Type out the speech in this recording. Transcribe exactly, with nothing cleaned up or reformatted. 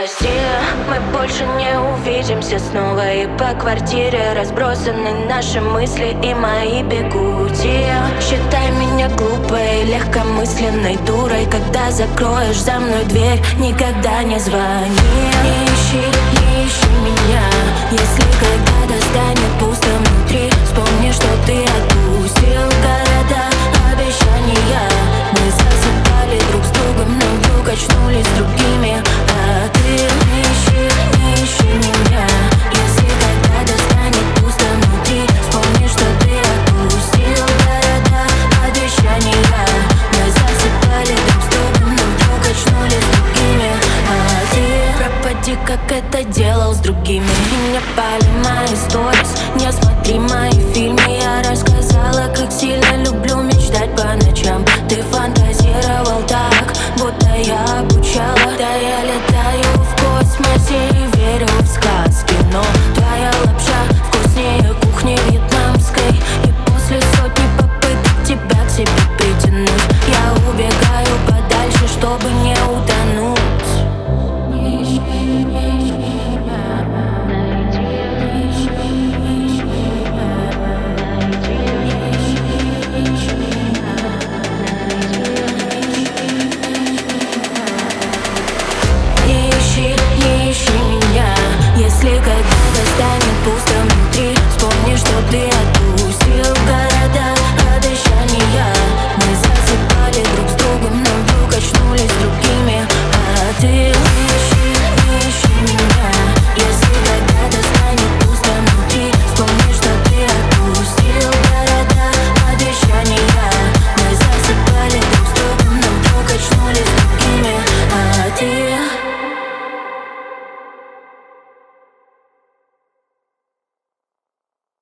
Прости, мы больше не увидимся снова. И по квартире разбросаны наши мысли и мои бегути. Считай меня глупой, легкомысленной дурой. Когда закроешь за мной дверь, никогда не звони. Не ищи, не ищи меня. Если когда-то станет пусто внутри, вспомни, что ты отпустил города, обещания. Мы засыпали друг с другом, но вдруг очнулись другими. А ты не ищи, не ищи меня. Если когда-то станет пусто внутри, вспомни, что ты отпустил города, обещания. Мы засыпали друг с другом, но вдруг очнулись другими. А ты пропади, как это делал с другими. И не пали мои сторис, не смотри мои фильмы. Я рассказала, как сильно люблю мечтать по ночам. Ты фантазировал так, будто я обучала. Да я лет